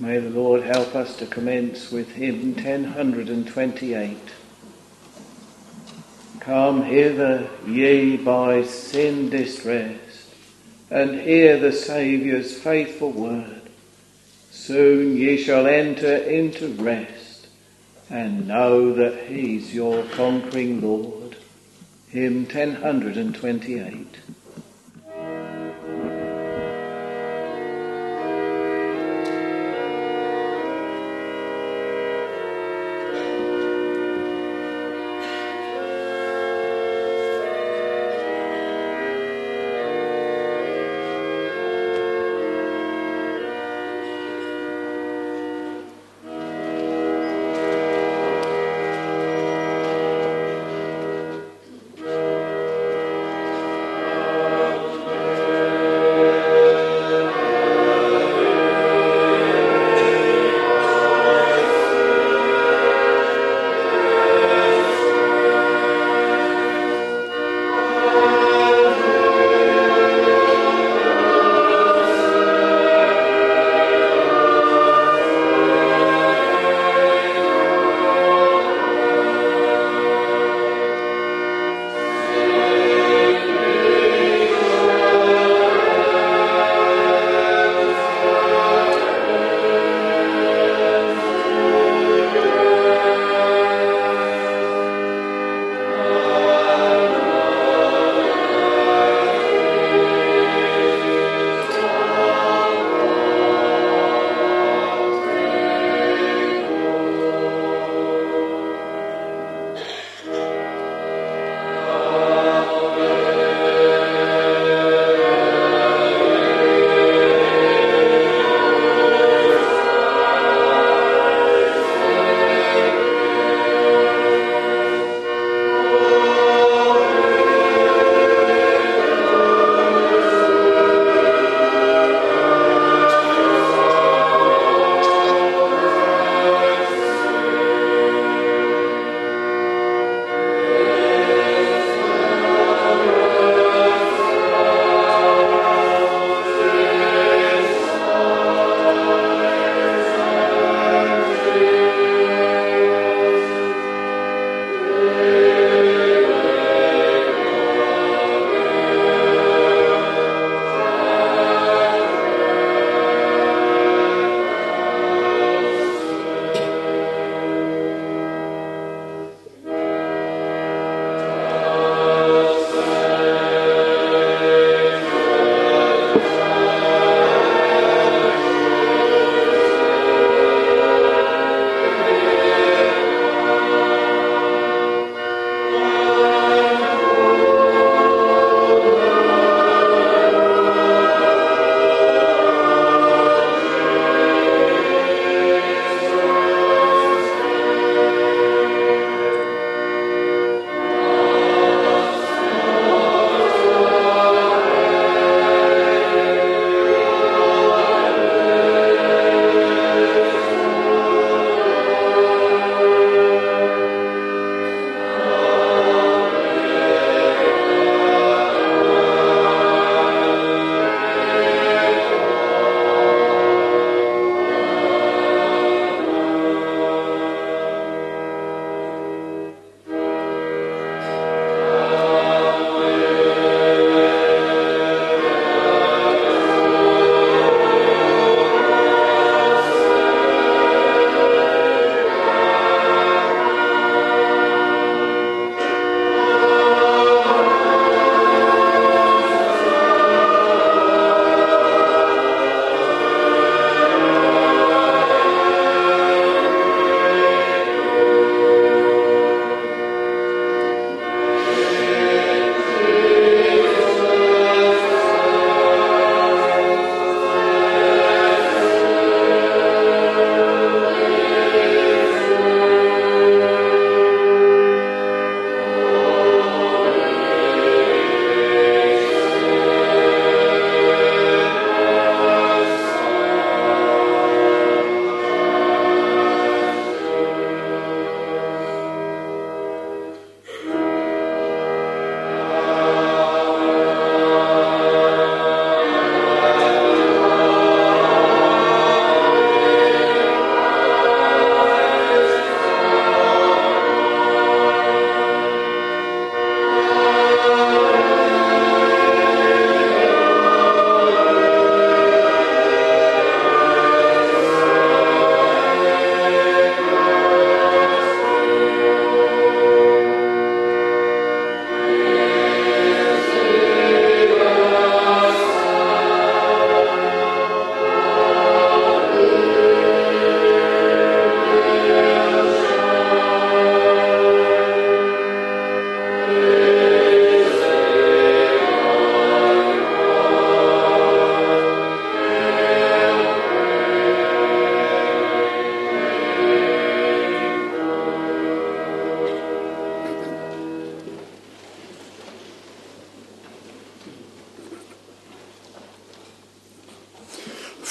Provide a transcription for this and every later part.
May the Lord help us to commence with hymn 1028. Come hither, ye by sin distressed, and hear the Saviour's faithful word. Soon ye shall enter into rest, and know that he's your conquering Lord. Hymn 1028.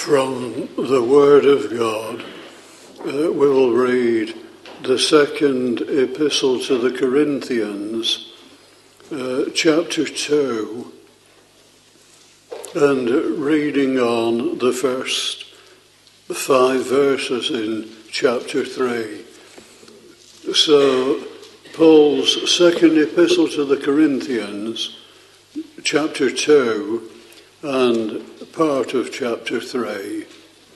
From the Word of God, we will read the second epistle to the Corinthians, chapter 2, and reading on the first 5 verses in chapter 3. So, Paul's second epistle to the Corinthians, chapter 2, and part of chapter 3.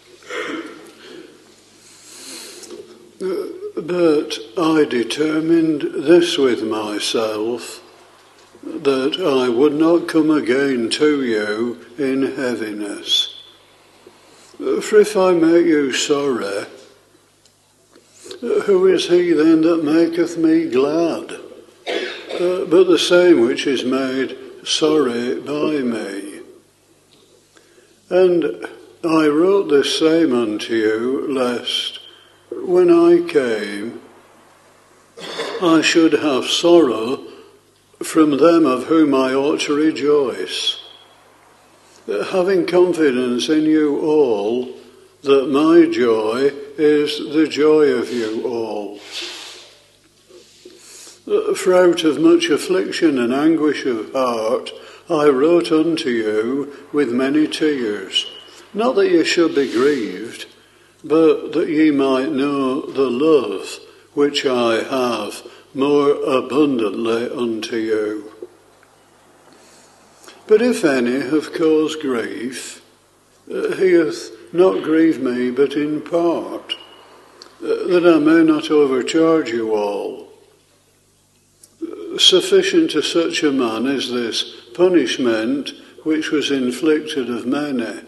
But I determined this with myself, that I would not come again to you in heaviness. For if I make you sorry, who is he then that maketh me glad? But the same which is made sorry by me. And I wrote this same unto you, lest, when I came, I should have sorrow from them of whom I ought to rejoice, having confidence in you all, that my joy is the joy of you all. For out of much affliction and anguish of heart I wrote unto you with many tears, not that ye should be grieved, but that ye might know the love which I have more abundantly unto you. But if any have caused grief, he hath not grieved me but in part, that I may not overcharge you all. Sufficient to such a man is this punishment which was inflicted of many,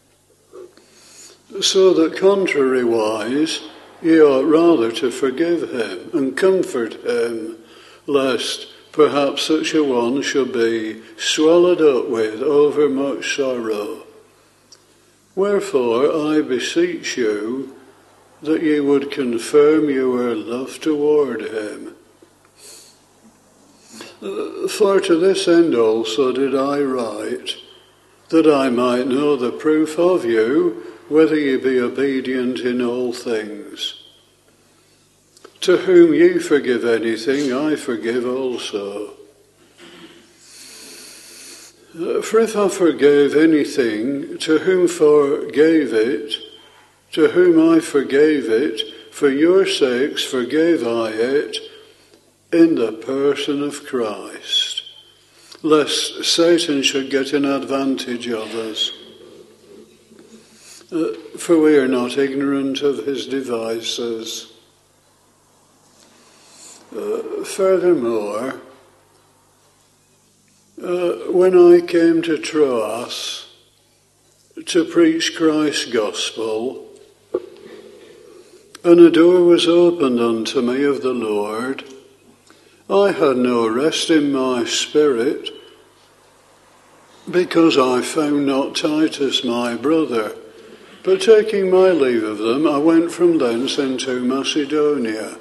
so that contrariwise ye ought rather to forgive him and comfort him, lest perhaps such a one should be swallowed up with overmuch sorrow. Wherefore I beseech you that ye would confirm your love toward him. For to this end also did I write, that I might know the proof of you, whether ye be obedient in all things. To whom ye forgive anything, I forgive also. For if I forgave anything, to whom forgave it, to whom I forgave it, for your sakes forgave I it, in the person of Christ, lest Satan should get an advantage of us. For we are not ignorant of his devices. Furthermore, when I came to Troas to preach Christ's gospel, and a door was opened unto me of the Lord, I had no rest in my spirit, because I found not Titus my brother. But taking my leave of them, I went from thence into Macedonia.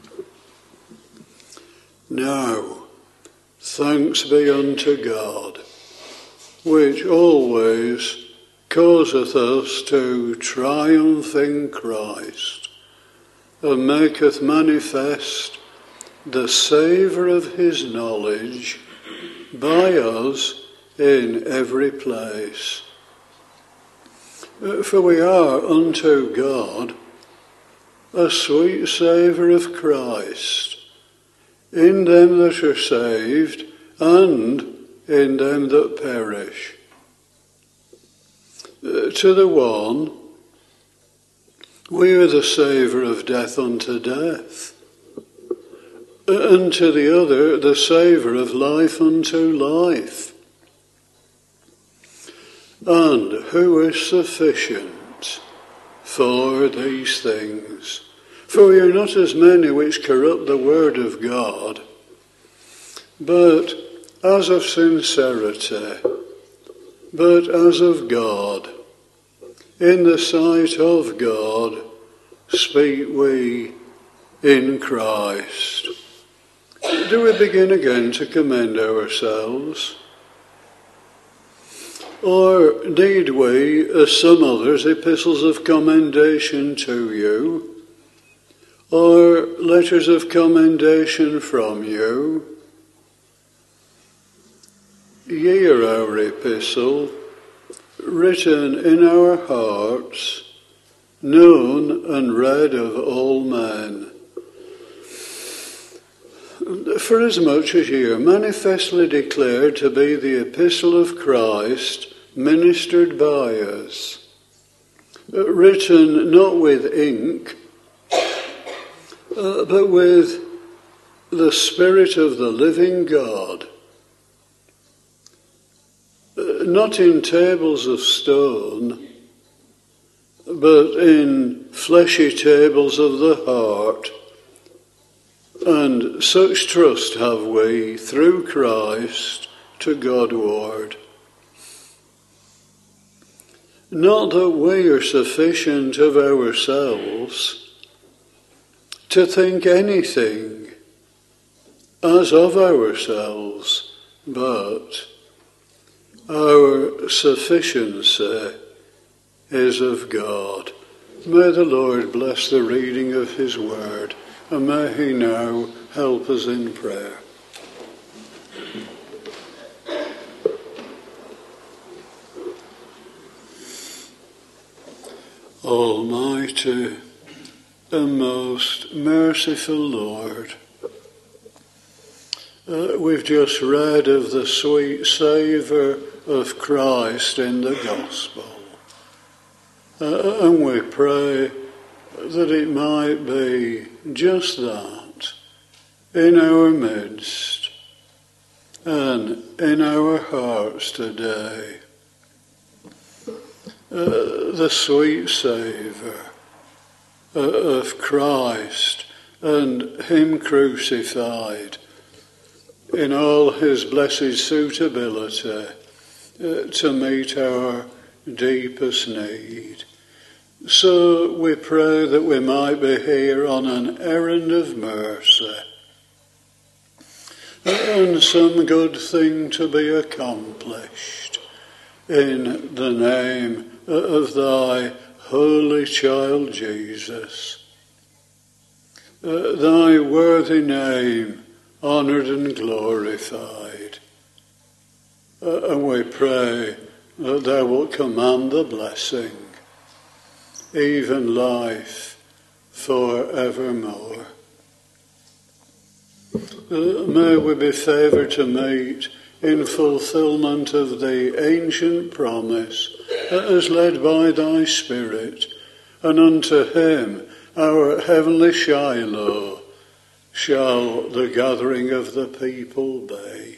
Now, thanks be unto God, which always causeth us to triumph in Christ, and maketh manifest the savour of his knowledge by us in every place. For we are unto God a sweet savour of Christ, in them that are saved, and in them that perish. To the one, we are the savour of death unto death, and to the other the savour of life unto life. And who is sufficient for these things? For we are not as many which corrupt the word of God, but as of sincerity, but as of God, in the sight of God, speak we in Christ. Do we begin again to commend ourselves? Or need we, as some others, epistles of commendation to you, or letters of commendation from you? Ye are our epistle, written in our hearts, known and read of all men. Forasmuch as ye are manifestly declared to be the epistle of Christ, ministered by us, written not with ink, but with the Spirit of the living God, not in tables of stone, but in fleshy tables of the heart. And such trust have we through Christ to Godward. Not that we are sufficient of ourselves to think anything as of ourselves, but our sufficiency is of God. May the Lord bless the reading of his word, and may he now help us in prayer. Almighty and most merciful Lord, we've just read of the sweet savour of Christ in the gospel. And we pray that it might be just that in our midst and in our hearts today. The sweet savour of Christ and him crucified in all his blessed suitability to meet our deepest need. So we pray that we might be here on an errand of mercy and some good thing to be accomplished in the name of thy holy child Jesus. Thy worthy name honoured and glorified. And we pray that thou wilt command the blessing, even life for evermore. May we be favoured to meet in fulfilment of the ancient promise as led by thy Spirit, and unto him, our heavenly Shiloh, shall the gathering of the people be.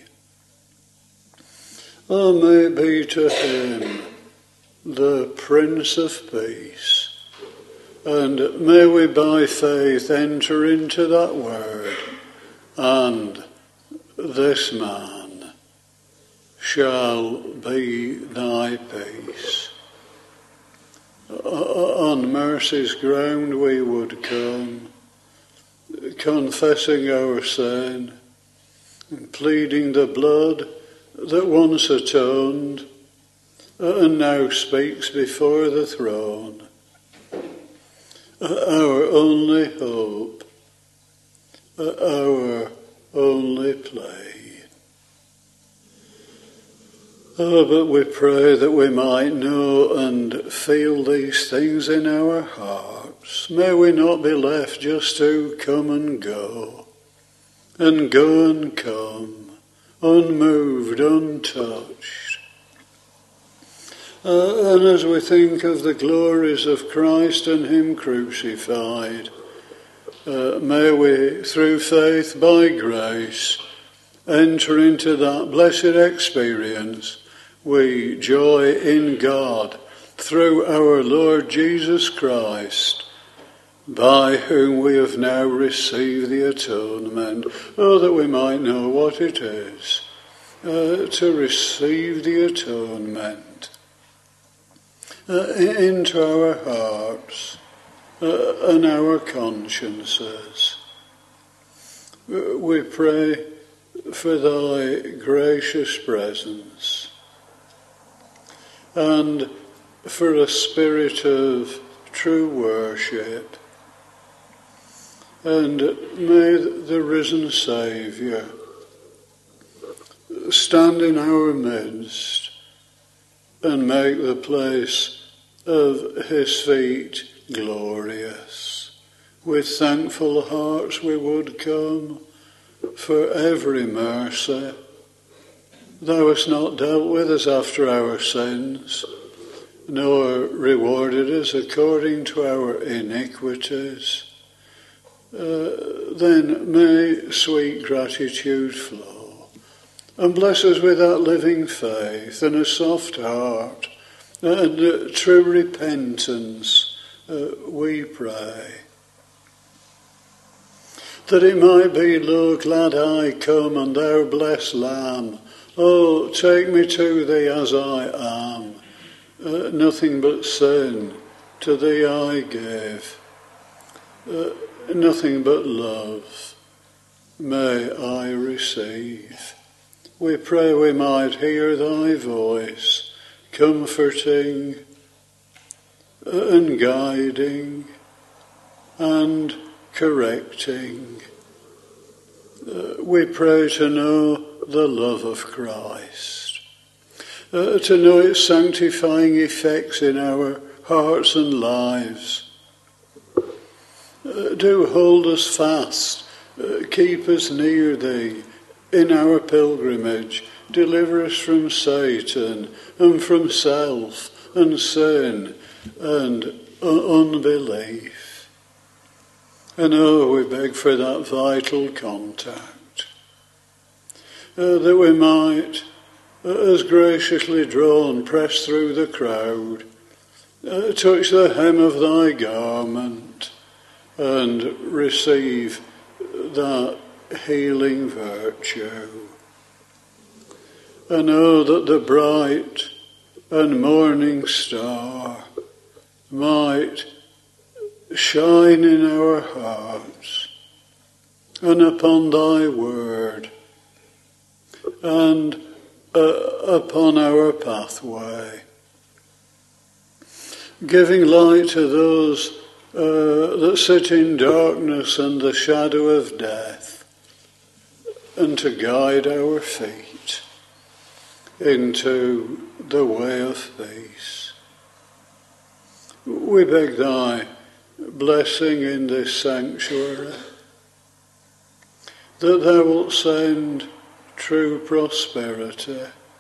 Oh, may it be to him, the Prince of Peace, and may we by faith enter into that word, and this man shall be thy peace. On mercy's ground we would come, confessing our sin, pleading the blood that once atoned and now speaks before the throne. Our only hope, our only plea. Oh, but we pray that we might know and feel these things in our hearts. May we not be left just to come and go and come, unmoved, untouched. And as we think of the glories of Christ and him crucified, may we, through faith by grace, enter into that blessed experience we joy in God through our Lord Jesus Christ, by whom we have now received the atonement. Oh, that we might know what it is to receive the atonement into our hearts and our consciences. We pray for thy gracious presence. and for a spirit of true worship. And may the risen Saviour stand in our midst and make the place of his feet glorious. With thankful hearts we would come for every mercy. Thou hast not dealt with us after our sins, nor rewarded us according to our iniquities. Then may sweet gratitude flow, and bless us with that living faith and a soft heart and true repentance, we pray. That it might be, lo, glad I come, and thou blessed Lamb, oh, take me to thee as I am. Nothing but sin to thee I give. Nothing but love may I receive. We pray we might hear thy voice, comforting and guiding and correcting. We pray to know the love of Christ, to know its sanctifying effects in our hearts and lives. Do hold us fast, keep us near thee in our pilgrimage, deliver us from Satan and from self and sin and unbelief. And we beg for that vital contact, that we might, as graciously drawn, press through the crowd, touch the hem of thy garment, and receive that healing virtue. And that the bright and morning star might shine in our hearts and upon thy word and upon our pathway, giving light to those that sit in darkness and the shadow of death, and to guide our feet into the way of peace. We beg thy blessing in this sanctuary, that thou wilt send true prosperity.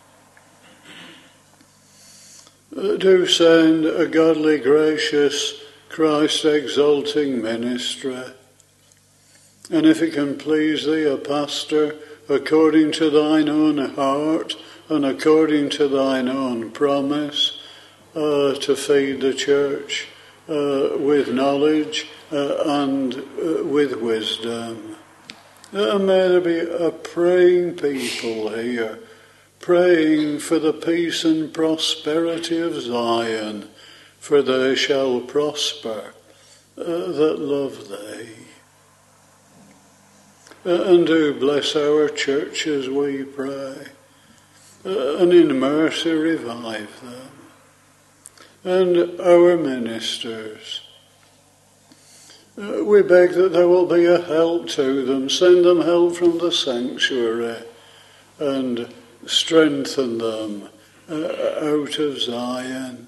Do send a godly, gracious, Christ-exalting ministry, and if it can please thee, a pastor according to thine own heart and according to thine own promise, to feed the church with knowledge and with wisdom. May there be a praying people here, praying for the peace and prosperity of Zion, for they shall prosper that love thee. And do bless our churches, we pray, and in mercy revive them. And our ministers, we beg that there will be a help to them. Send them help from the sanctuary and strengthen them out of Zion.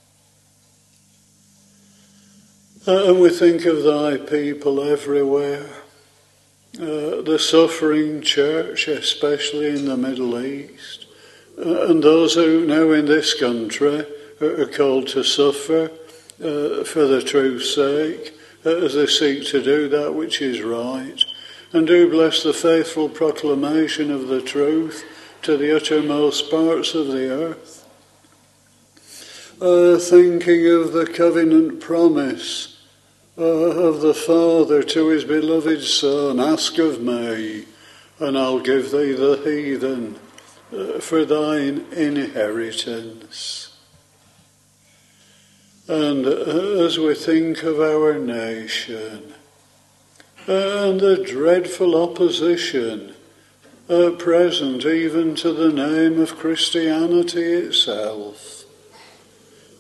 And we think of thy people everywhere, the suffering church, especially in the Middle East, and those who now in this country are called to suffer for the truth's sake, as they seek to do that which is right. And do bless the faithful proclamation of the truth to the uttermost parts of the earth. Thinking of the covenant promise of the Father to his beloved Son, ask of me, and I'll give thee the heathen for thine inheritance. And as we think of our nation and the dreadful opposition present even to the name of Christianity itself,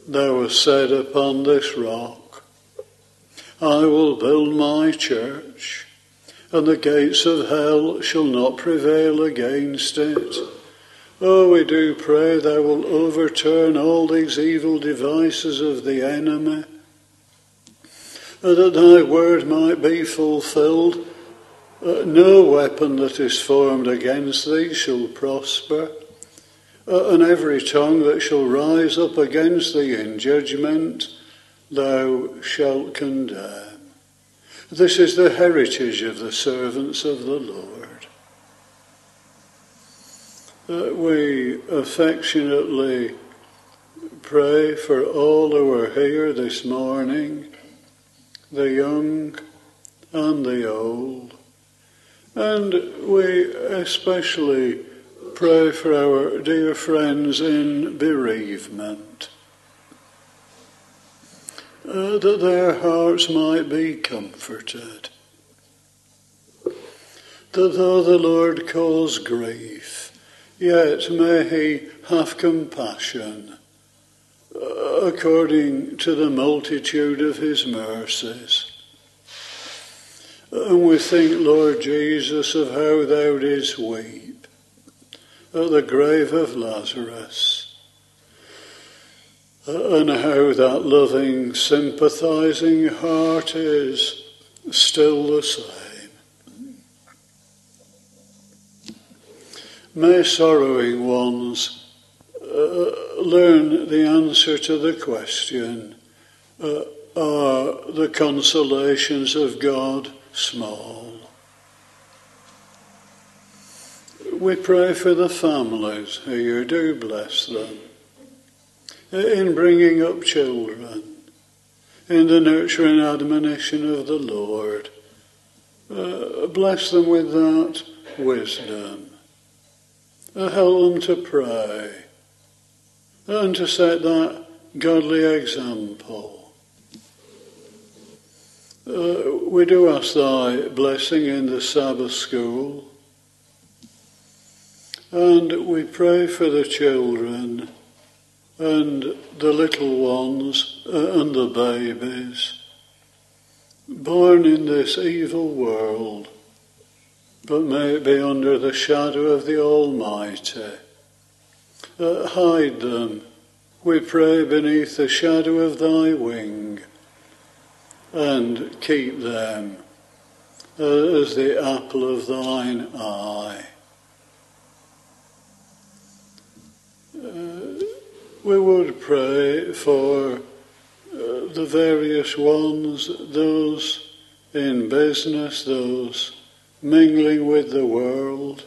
thou hast said, upon this rock I will build my church, and the gates of hell shall not prevail against it. Oh, we do pray thou will overturn all these evil devices of the enemy, and that thy word might be fulfilled. No weapon that is formed against thee shall prosper, and every tongue that shall rise up against thee in judgment thou shalt condemn. This is the heritage of the servants of the Lord. We affectionately pray for all who are here this morning, the young and the old. And we especially pray for our dear friends in bereavement, that their hearts might be comforted, that though the Lord cause grief, yet may he have compassion according to the multitude of his mercies. And we think, Lord Jesus, of how thou didst weep at the grave of Lazarus, and how that loving, sympathizing heart is still the same. May sorrowing ones learn the answer to the question, are the consolations of God small? We pray for the families here. Do bless them in bringing up children, in the nurture and admonition of the Lord. Bless them with that wisdom. Help them to pray and to set that godly example. We do ask thy blessing in the Sabbath school, and we pray for the children and the little ones and the babies born in this evil world, but may it be under the shadow of the Almighty. Hide them, we pray, beneath the shadow of thy wing, and keep them as the apple of thine eye. We would pray for the various ones, those in business, those mingling with the world.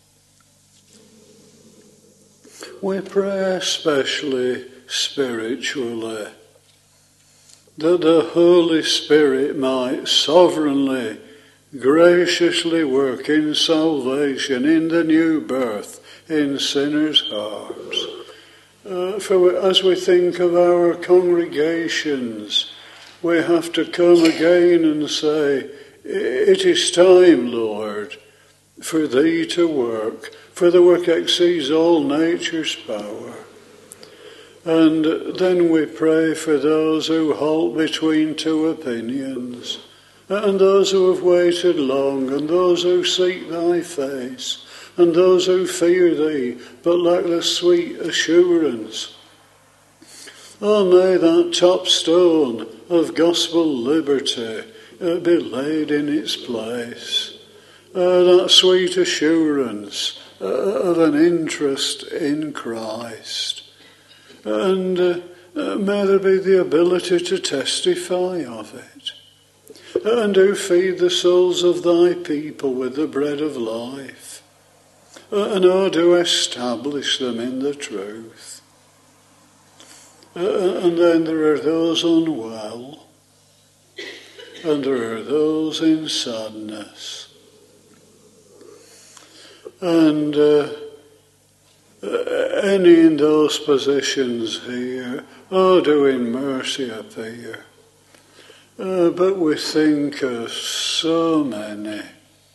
We pray especially spiritually, that the Holy Spirit might sovereignly, graciously work in salvation, in the new birth, in sinners' hearts. For as we think of our congregations, we have to come again and say, it is time, Lord, for thee to work, for the work exceeds all nature's power. And then we pray for those who halt between two opinions, and those who have waited long, and those who seek thy face, and those who fear thee, but lack the sweet assurance. Oh, may that top stone of gospel liberty be laid in its place. That sweet assurance of an interest in Christ. And may there be the ability to testify of it. And do feed the souls of thy people with the bread of life. And do establish them in the truth. And then there are those unwell, and there are those in sadness. And any in those positions here, do in mercy appear. But we think of so many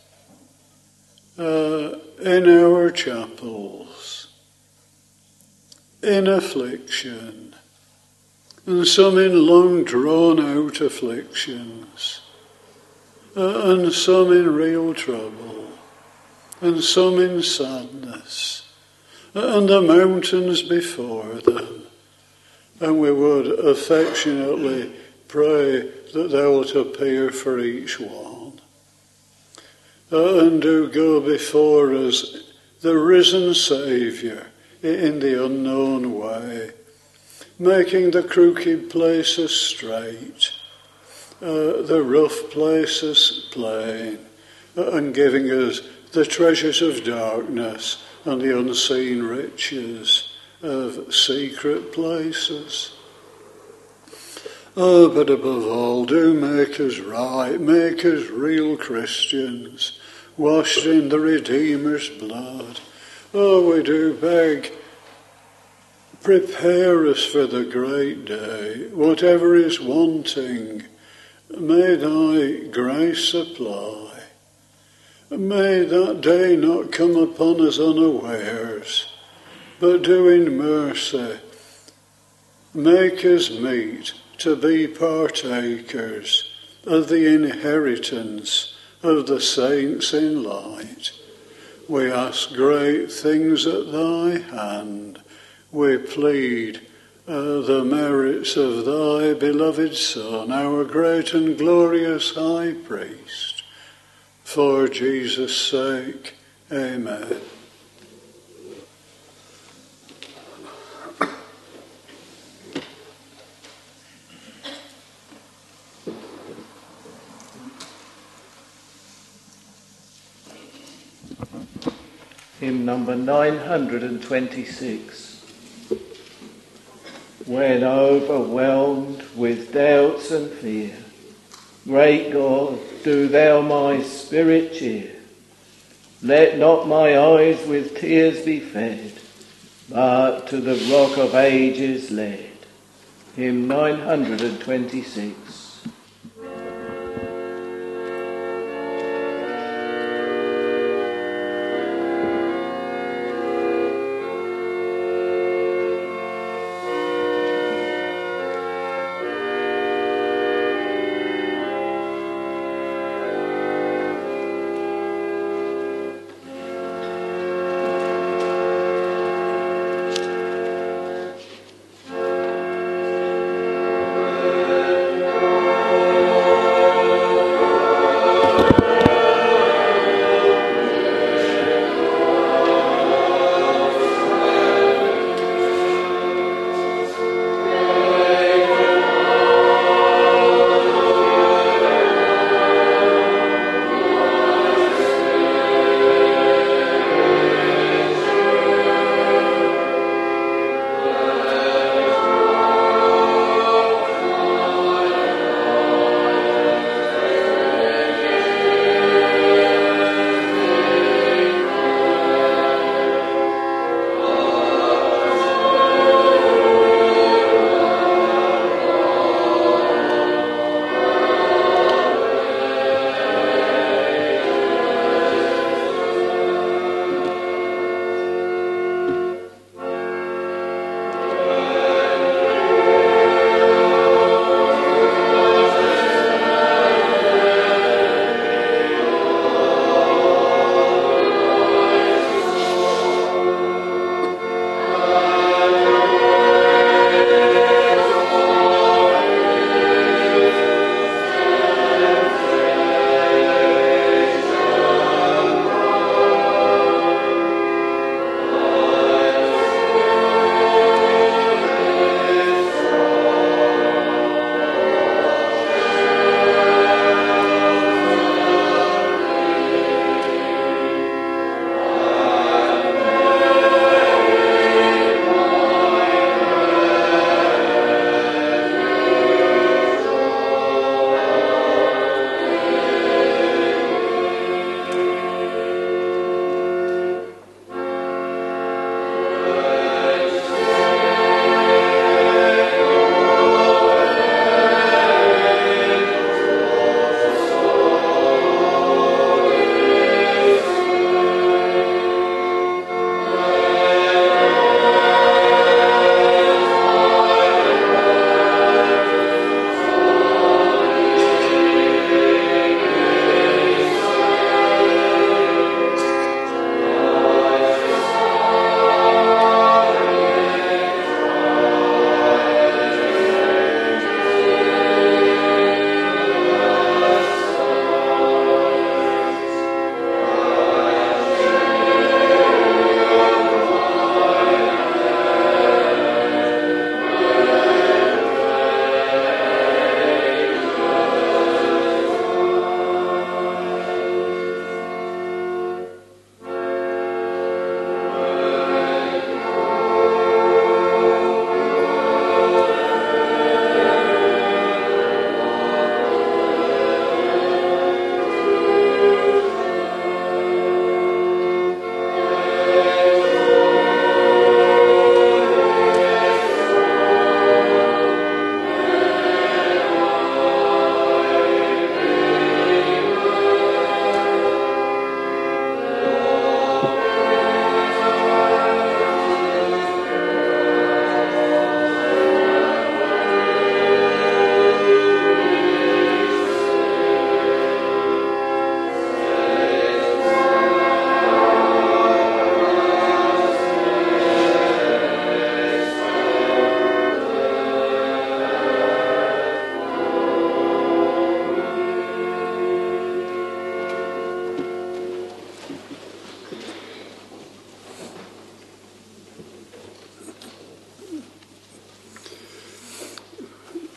in our chapels, in affliction, and some in long drawn out afflictions, and some in real trouble, and some in sadness, and the mountains before them. And we would affectionately pray that thou wilt appear for each one. And do go before us, the risen Saviour, in the unknown way, making the crooked places straight, the rough places plain, and giving us the treasures of darkness and the unseen riches of secret places. Oh, but above all, do make us right, make us real Christians, washed in the Redeemer's blood. Oh, we do beg, prepare us for the great day. Whatever is wanting, may thy grace supply. May that day not come upon us unawares, but do in mercy make us meet to be partakers of the inheritance of the saints in light. We ask great things at thy hand. We plead the merits of thy beloved Son, our great and glorious High Priest. For Jesus' sake, amen. Hymn number 926. When overwhelmed with doubts and fear, great God, do thou my spirit cheer. Let not my eyes with tears be fed, but to the rock of ages led. Hymn 926.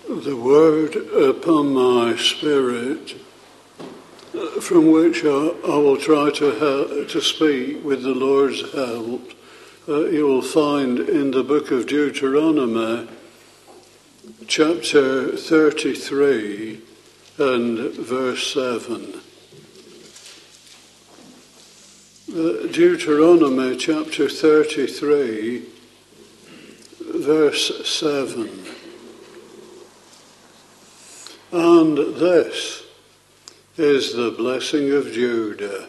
The word upon my spirit, from which I will try to speak with the Lord's help, you will find in the book of Deuteronomy, chapter 33 and verse 7. Deuteronomy chapter 33, verse 7. And this is the blessing of Judah.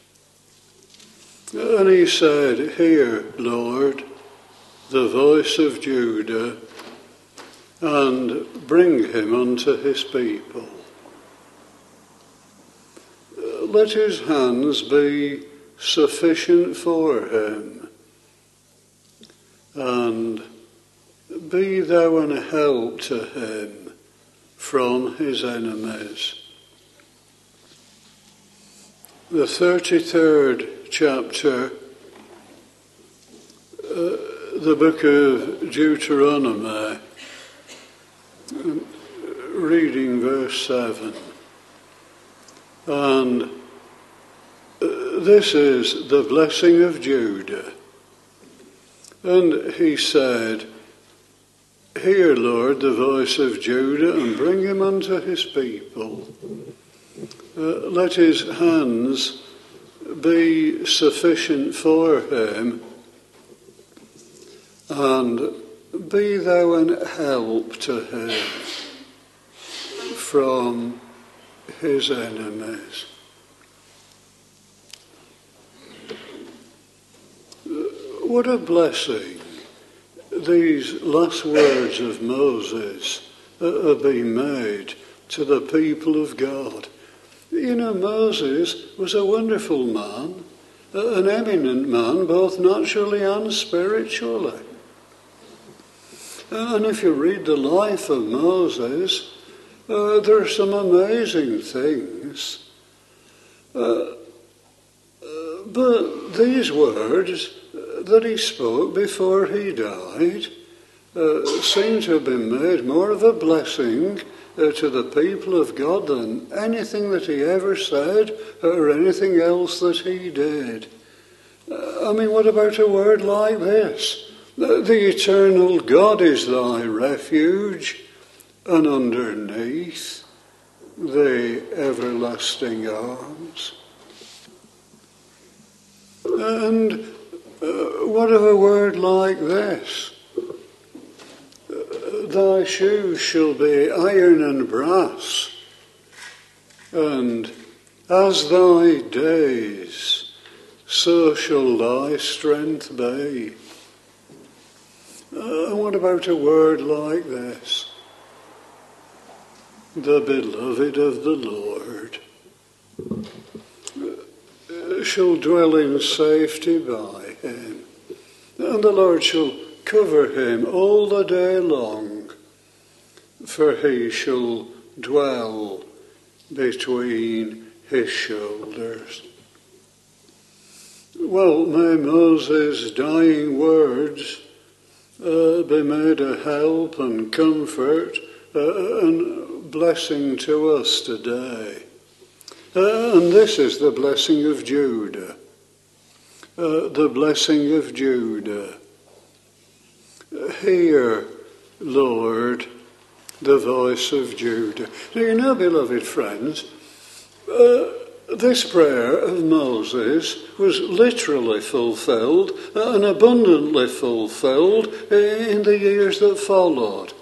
And he said, Hear, Lord, the voice of Judah, and bring him unto his people. Let his hands be sufficient for him, and be thou an help to him from his enemies. The 33rd chapter, the book of Deuteronomy, reading verse 7. And this is the blessing of Judah. And he said, Hear, Lord, the voice of Judah, and bring him unto his people. Let his hands be sufficient for him, and be thou an help to him from his enemies. What a blessing these last words of Moses are being made to the people of God. You know, Moses was a wonderful man, an eminent man, both naturally and spiritually. And if you read the life of Moses, there are some amazing things. But these words that he spoke before he died seem to have been made more of a blessing to the people of God than anything that he ever said or anything else that he did. I mean, what about a word like this? The eternal God is thy refuge, and underneath the everlasting arms. And what of a word like this? Thy shoes shall be iron and brass, and as thy days, so shall thy strength be. What about a word like this? The beloved of the Lord shall dwell in safety by him, and the Lord shall cover him all the day long, for he shall dwell between his shoulders. Well, may Moses' dying words be made a help and comfort and blessing to us today. And this is the blessing of Judah. The blessing of Judah. Hear, Lord, the voice of Judah. Do you know, beloved friends, this prayer of Moses was literally fulfilled and abundantly fulfilled in the years that followed.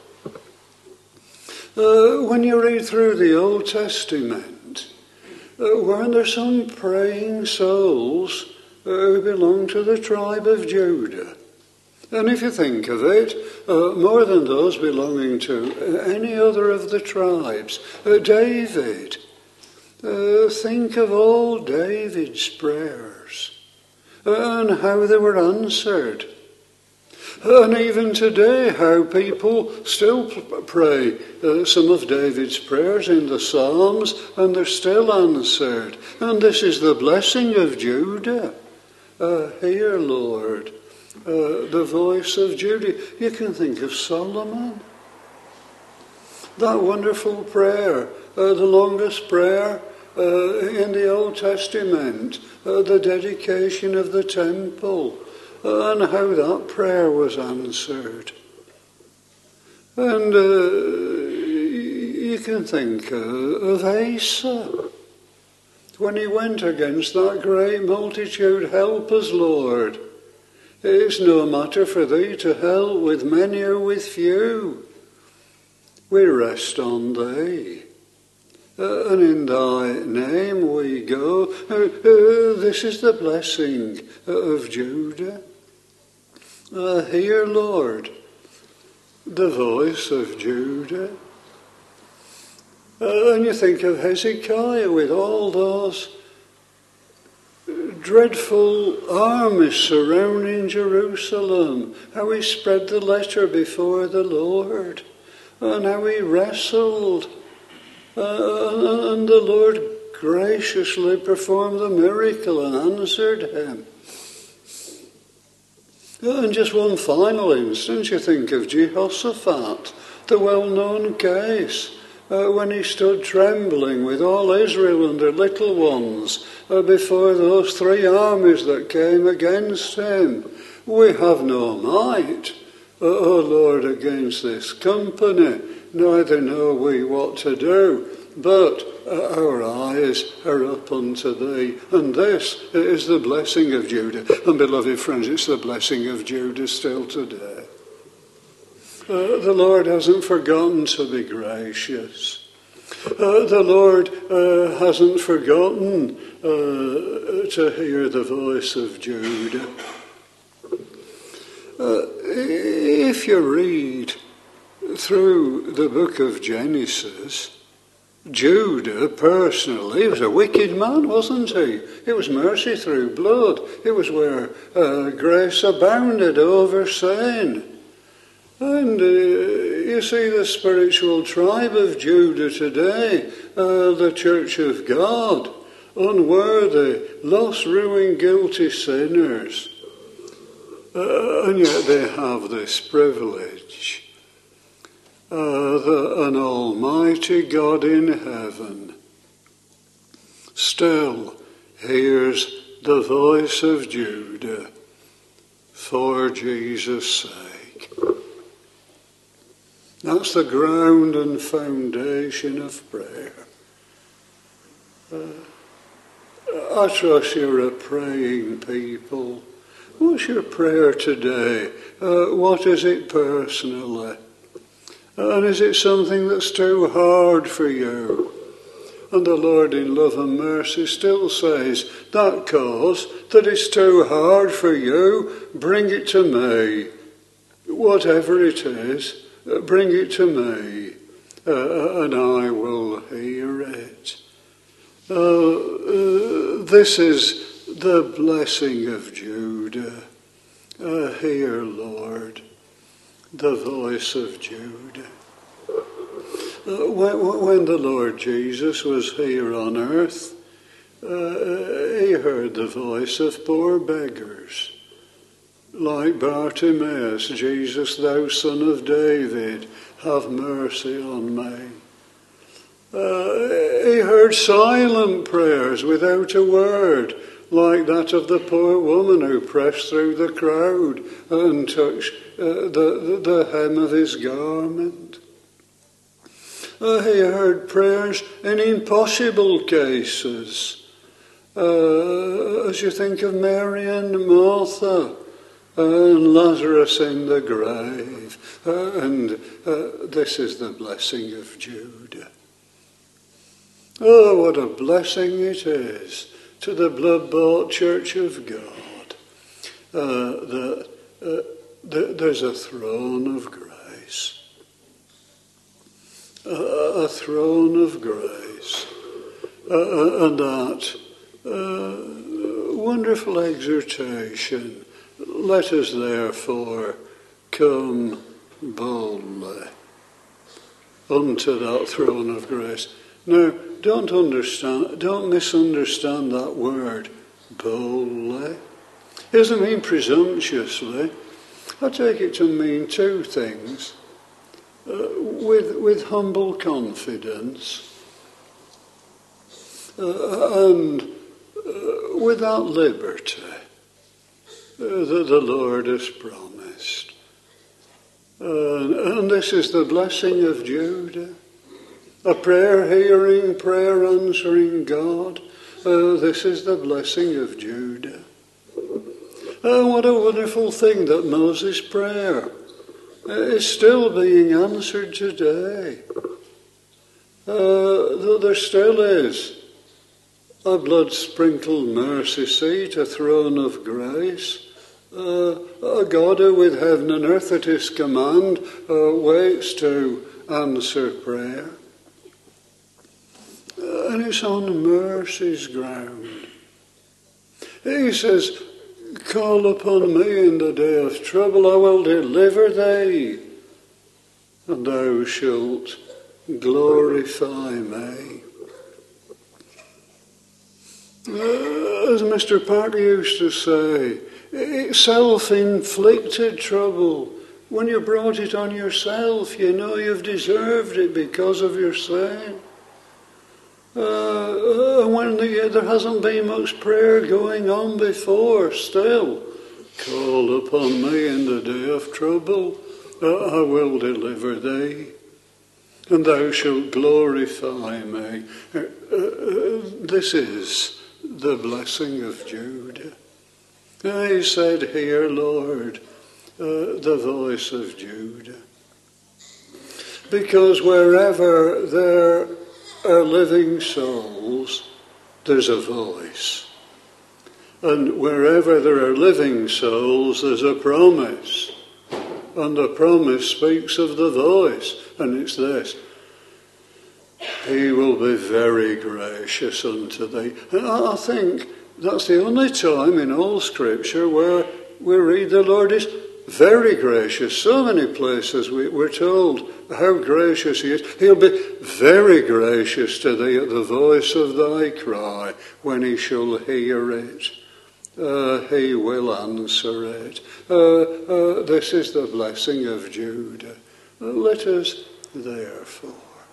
When you read through the Old Testament, weren't there some praying souls who belonged to the tribe of Judah? And if you think of it, more than those belonging to any other of the tribes. David, think of all David's prayers and how they were answered. And even today, how people still pray some of David's prayers in the Psalms, and they're still answered. And this is the blessing of Judah. Hear, Lord, the voice of Judah. You can think of Solomon. That wonderful prayer, the longest prayer in the Old Testament, the dedication of the temple, and how that prayer was answered. And you can think of Asa, when he went against that great multitude. Help us, Lord. It's no matter for thee to help with many or with few. We rest on thee, and in thy name we go. This is the blessing of Judah. Hear, Lord, the voice of Judah. And you think of Hezekiah with all those dreadful armies surrounding Jerusalem, how he spread the letter before the Lord, and how he wrestled, and the Lord graciously performed the miracle and answered him. And just one final instance, you think of Jehoshaphat, the well-known case, when he stood trembling with all Israel and their little ones before those three armies that came against him. We have no might, O Lord, against this company, neither know we what to do, but our eyes are up unto thee. And this is the blessing of Judah. And beloved friends, it's the blessing of Judah still today. The Lord hasn't forgotten to be gracious. The Lord hasn't forgotten to hear the voice of Judah. If you read through the book of Genesis, Judah personally was a wicked man, wasn't he? It was mercy through blood. It was where grace abounded over sin. And you see the spiritual tribe of Judah today, the church of God, unworthy, lost, ruined, guilty sinners. And yet they have this privilege. An almighty God in heaven still hears the voice of Judah for Jesus' sake. That's the ground and foundation of prayer. I trust you're a praying people. What's your prayer today? What is it personally? And is it something that's too hard for you? And the Lord in love and mercy still says, that cause that is too hard for you, bring it to me. Whatever it is, bring it to me, and I will hear it. This is the blessing of Judah. Hear, Lord, the voice of Judah. When the Lord Jesus was here on earth, he heard the voice of poor beggars. Like Bartimaeus, Jesus, thou son of David, have mercy on me. He heard silent prayers without a word, like that of the poor woman who pressed through the crowd and touched the hem of his garment. He heard prayers in impossible cases, as you think of Mary and Martha, and Lazarus in the grave. And this is the blessing of Judah. Oh, what a blessing it is to the blood-bought church of God. There's a throne of grace. A throne of grace. And that wonderful exhortation. Let us therefore come boldly unto that throne of grace. Now, don't misunderstand that word, boldly. It doesn't mean presumptuously. I take it to mean two things. with humble confidence, and with that liberty that the Lord has promised. And this is the blessing of Judah. A prayer-hearing, prayer-answering God. This is the blessing of Judah. What a wonderful thing that Moses' prayer is still being answered today. There still is a blood-sprinkled mercy seat, a throne of grace, a God who with heaven and earth at his command waits to answer prayer. And it's on mercy's ground. He says, call upon me in the day of trouble, I will deliver thee, and thou shalt glorify me. As Mr. Parker used to say, it's self-inflicted trouble. When you brought it on yourself, you know you've deserved it because of your sin. When there hasn't been much prayer going on before, still, call upon me in the day of trouble, I will deliver thee, and thou shalt glorify me. This is the blessing of Judah. He said, hear, Lord, the voice of Judah. Because wherever there are living souls, there's a voice. And wherever there are living souls, there's a promise. And the promise speaks of the voice. And it's this: he will be very gracious unto thee. And I think that's the only time in all Scripture where we read the Lord is very gracious. So many places we're told how gracious he is. He'll be very gracious to thee at the voice of thy cry. When he shall hear it, he will answer it. This is the blessing of Judah. Let us therefore.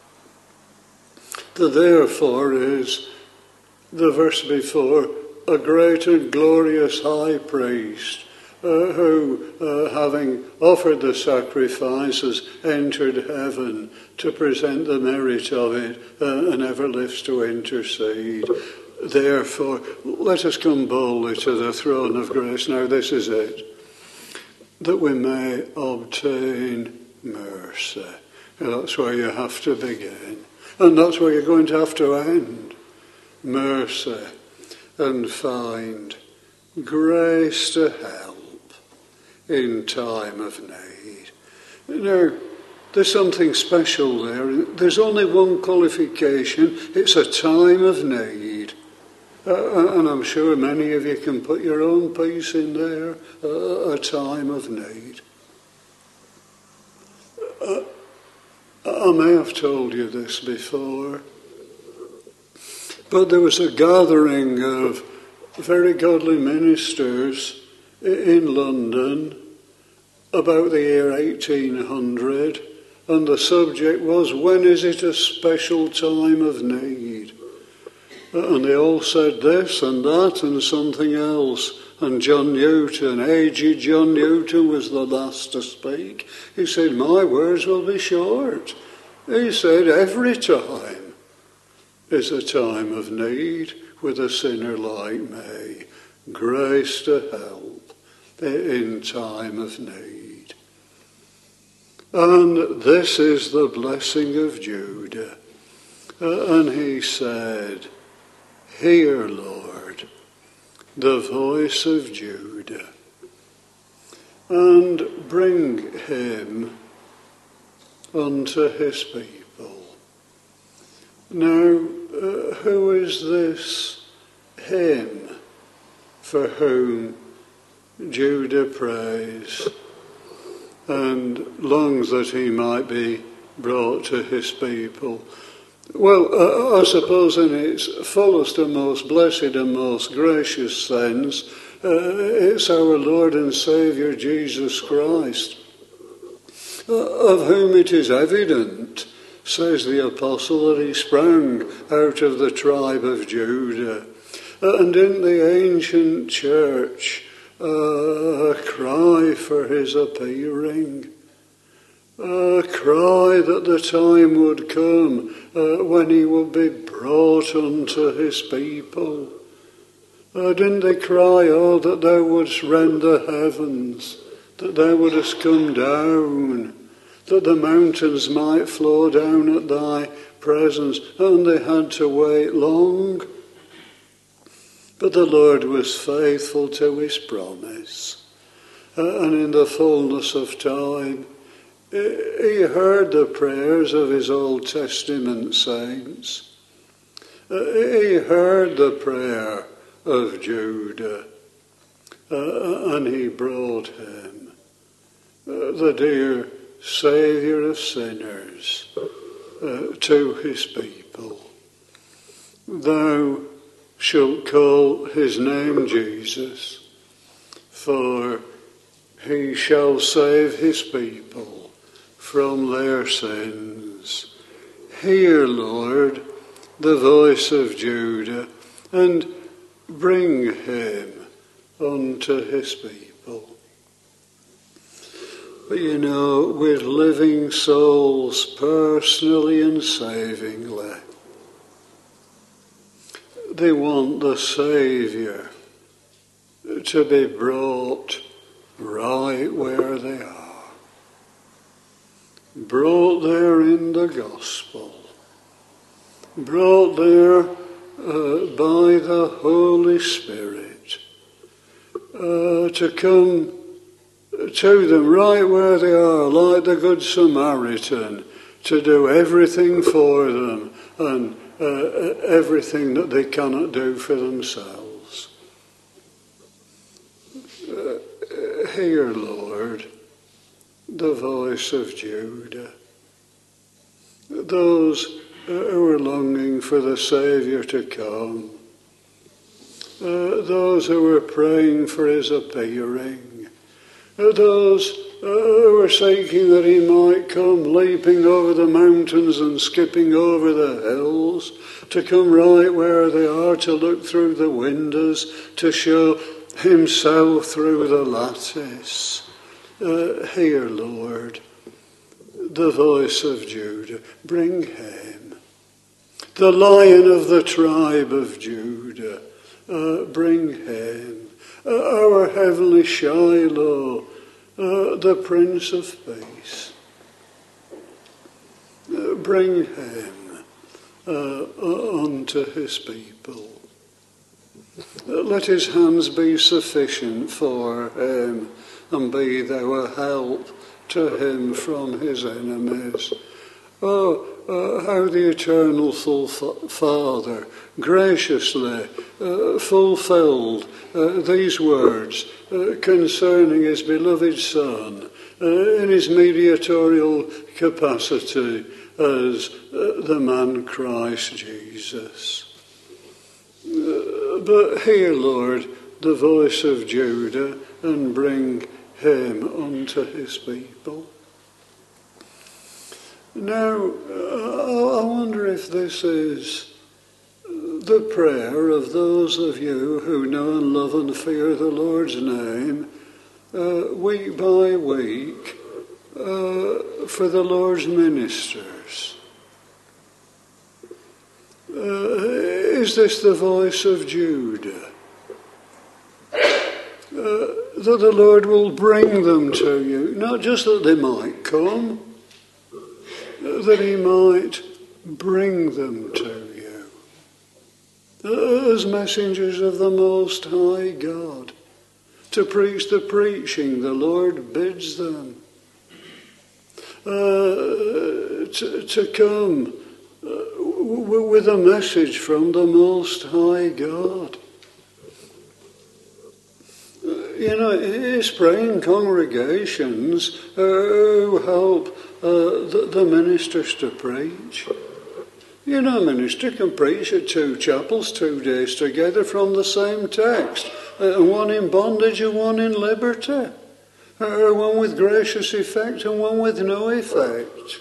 The therefore is the verse before, a great and glorious high priest, who, having offered the sacrifices, entered heaven to present the merit of it, and ever lives to intercede. Therefore, let us come boldly to the throne of grace. Now this is it, that we may obtain mercy. That's where you have to begin. And that's where you're going to have to end. Mercy, and find grace to help in time of need. Now, there's something special there. There's only one qualification. It's a time of need. And I'm sure many of you can put your own piece in there, a time of need. I may have told you this before, but there was a gathering of very godly ministers in London about the year 1800, and the subject was, when is it a special time of need? And they all said this and that and something else. And John Newton, aged John Newton, was the last to speak. He said, my words will be short. He said, every time is a time of need with a sinner like me. Grace to help in time of need. And this is the blessing of Judah. And he said, hear, Lord, the voice of Judah, and bring him unto his people. Now, who is this him for whom Judah prays and longs that he might be brought to his people? Well, I suppose in its fullest and most blessed and most gracious sense, it's our Lord and Saviour Jesus Christ. of whom it is evident, says the apostle, that he sprang out of the tribe of Judah. And in the ancient church, a cry for his appearing, a cry that the time would come when he would be brought unto his people. Didn't they cry, oh, that thou wouldst rend the heavens, that thou wouldst come down, that the mountains might flow down at thy presence? And they had to wait long. But the Lord was faithful to his promise. And in the fullness of time, he heard the prayers of his Old Testament saints. He heard the prayer of Judah. And he brought him, the dear Saviour of sinners, to his people. Thou shalt call his name Jesus, for he shall save his people from their sins. Hear, Lord, the voice of Judah, and bring him unto his people. But you know, with living souls, personally and savingly, they want the Saviour to be brought right where they are. Brought there in the gospel. Brought there by the Holy Spirit. To come to them right where they are, like the Good Samaritan, to do everything for them and everything that they cannot do for themselves. Hear, Lord, the voice of Judah. Those who are longing for the Saviour to come. Those who are praying for his appearing. Those who are seeking that he might come, leaping over the mountains and skipping over the hills, to come right where they are, to look through the windows, to show himself through the lattice. Hear, Lord, the voice of Judah. Bring him, the Lion of the tribe of Judah. Bring him, our heavenly Shiloh, the Prince of Peace. Bring him unto his people. Let his hands be sufficient for him, and be thou a help to him from his enemies. Oh, how the eternal Father graciously fulfilled these words concerning his beloved Son in his mediatorial capacity as the man Christ Jesus. But hear, Lord, the voice of Judah, and bring him unto his people. Now, I wonder if this is the prayer of those of you who know and love and fear the Lord's name, week by week, for the Lord's ministers. Is this the voice of Judah? That the Lord will bring them to you, not just that they might come, that he might bring them to you as messengers of the Most High God, to preach the preaching the Lord bids them, to come with a message from the Most High God. You know, his praying congregations who help the ministers to preach. You know, a minister can preach at 2 chapels 2 days together from the same text, one in bondage and one in liberty. one with gracious effect and one with no effect.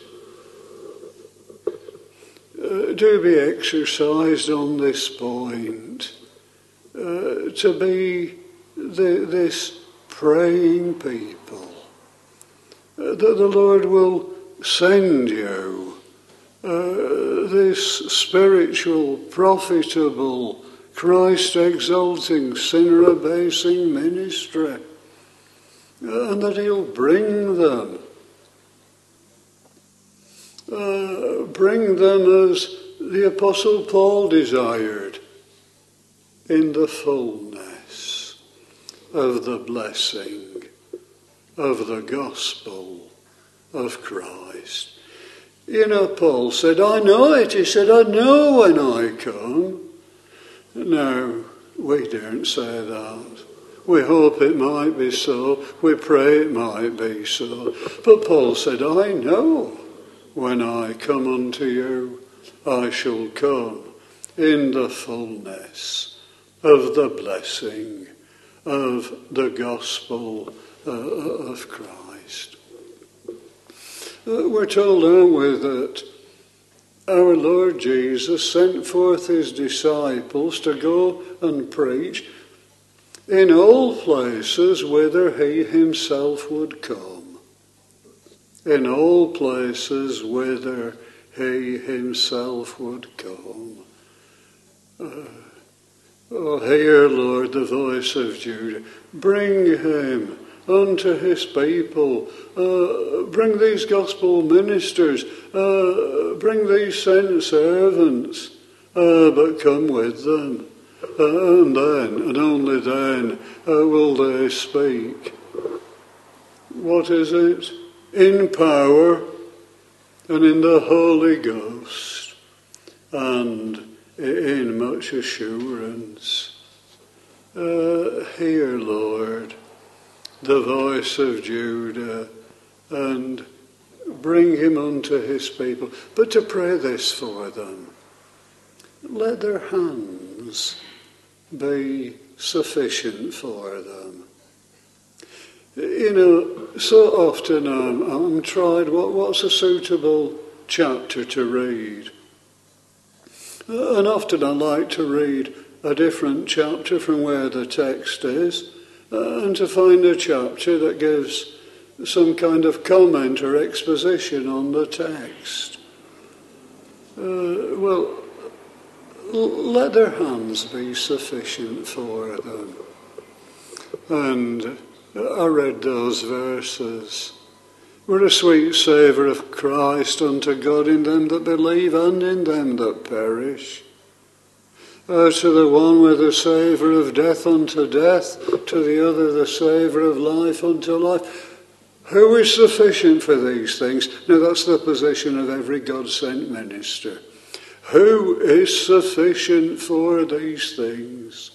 Do be exercised on this point, to be this praying people, that the Lord will send you this spiritual, profitable, Christ-exalting, sinner-abasing ministry, and that he'll bring them. Bring them as the Apostle Paul desired, in the fullness of the blessing of the gospel of Christ. You know, Paul said, I know it. He said, I know when I come. No, we don't say that. We hope it might be so. We pray it might be so. But Paul said, I know when I come unto you, I shall come in the fullness of the blessing of the gospel of Christ. We're told, aren't we, that our Lord Jesus sent forth his disciples to go and preach in all places whither he himself would come. In all places whither he himself would come. Oh, hear, Lord, the voice of Judah. Bring him unto his people. Bring these gospel ministers. Bring these sent servants. But come with them. And then, and only then, will they speak. What is it? In power and in the Holy Ghost and in much assurance. Hear, Lord, the voice of Judah, and bring him unto his people. But to pray this for them, let their hands be sufficient for them. You know, so often I'm tried, what's a suitable chapter to read? And often I like to read a different chapter from where the text is, and to find a chapter that gives some kind of comment or exposition on the text. Well, let their hands be sufficient for them. And I read those verses. We're a sweet savour of Christ unto God in them that believe and in them that perish. To the one with a savour of death unto death, to the other the savour of life unto life. Who is sufficient for these things? Now that's the position of every God-sent minister. Who is sufficient for these things?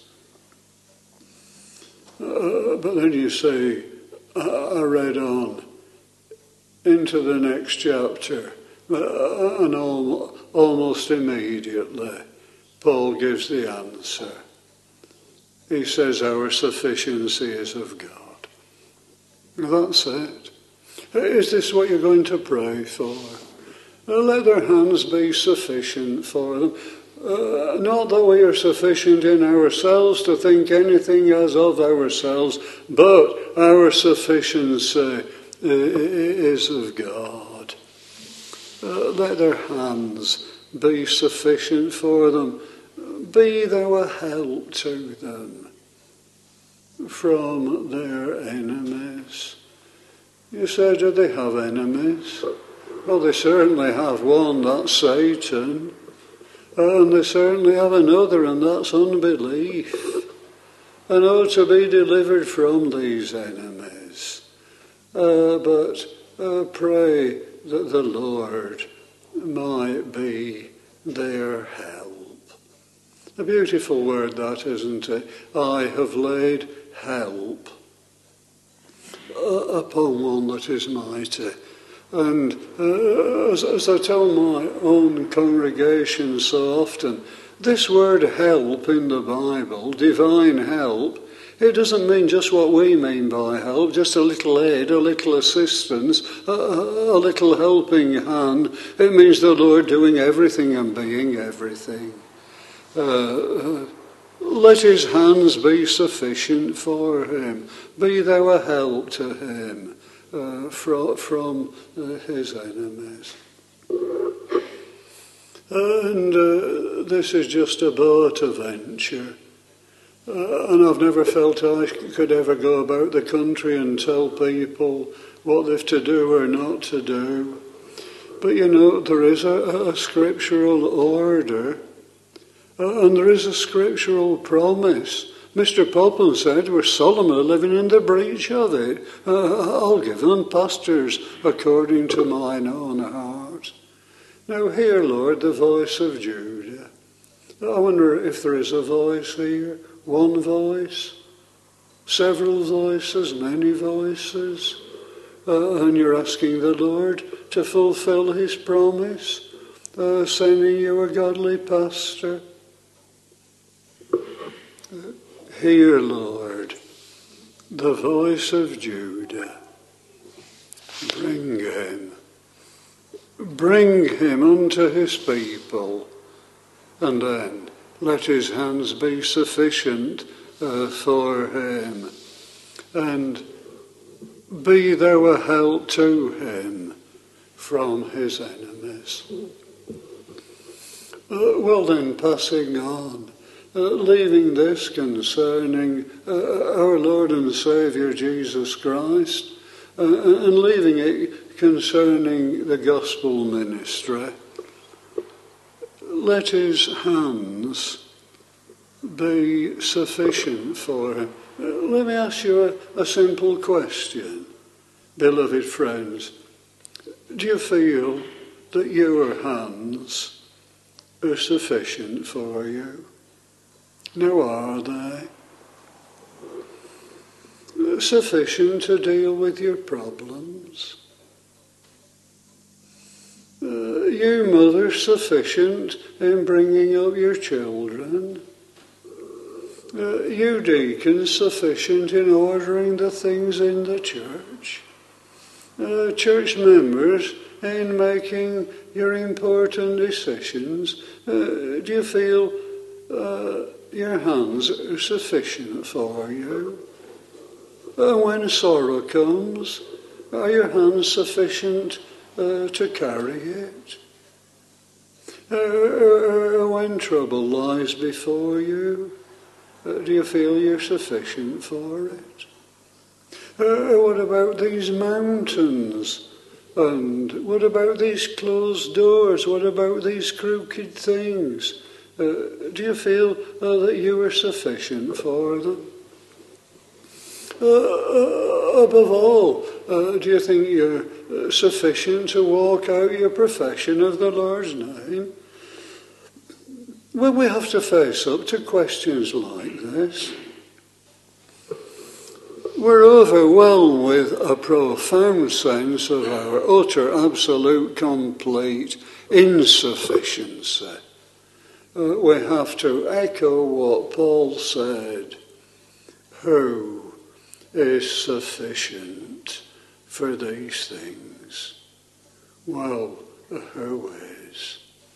But then you see, I read on into the next chapter, and almost immediately Paul gives the answer. He says, our sufficiency is of God. That's it. Is this what you're going to pray for? Let their hands be sufficient for them. Not that we are sufficient in ourselves to think anything as of ourselves, but our sufficiency is of God. Let their hands be sufficient for them. Be thou a help to them from their enemies. You say, do they have enemies? Well, they certainly have one, that's Satan. And they certainly have another, and that's unbelief. And to be delivered from these enemies. But pray that the Lord might be their help. A beautiful word that, isn't it? I have laid help upon one that is mighty. And as I tell my own congregation so often, this word help in the Bible, divine help, It doesn't mean just what we mean by help, just a little aid, a little assistance, a little helping hand. It means the Lord doing everything and being everything. Let his hands be sufficient for him. Be thou a help to him from his enemies. And this is just a boat adventure. And I've never felt I could ever go about the country and tell people what they've to do or not to do. But there is a scriptural order, and there is a scriptural promise. Mr. Popham said we're solemnly living in the breach of it. I'll give them pastors according to mine own heart. Now hear, Lord, the voice of Judah. I wonder if there is a voice here. One voice, several voices, many voices, and you're asking the Lord to fulfill his promise, sending you a godly pastor. Hear, Lord, the voice of Judah. Bring him unto his people, and then let his hands be sufficient for him, and be thou a help to him from his enemies. Well then, passing on, leaving this concerning our Lord and Saviour Jesus Christ, and leaving it concerning the gospel ministry, let his hands be sufficient for him. Let me ask you a simple question, beloved friends. Do you feel that your hands are sufficient for you? Now, are they? Sufficient to deal with your problems? You mother, sufficient in bringing up your children? You deacons, sufficient in ordering the things in the church? Church members, in making your important decisions? Do you feel your hands are sufficient for you? When sorrow comes, are your hands sufficient to carry it? When trouble lies before you, do you feel you're sufficient for it? What about these mountains? And what about these closed doors? What about these crooked things? Do you feel that you are sufficient for them? Above all, do you think you're sufficient to walk out your profession of the Lord's name? When we have to face up to questions like this, we're overwhelmed with a profound sense of our utter, absolute, complete insufficiency. We have to echo what Paul said, who is sufficient for these things? Well, who is?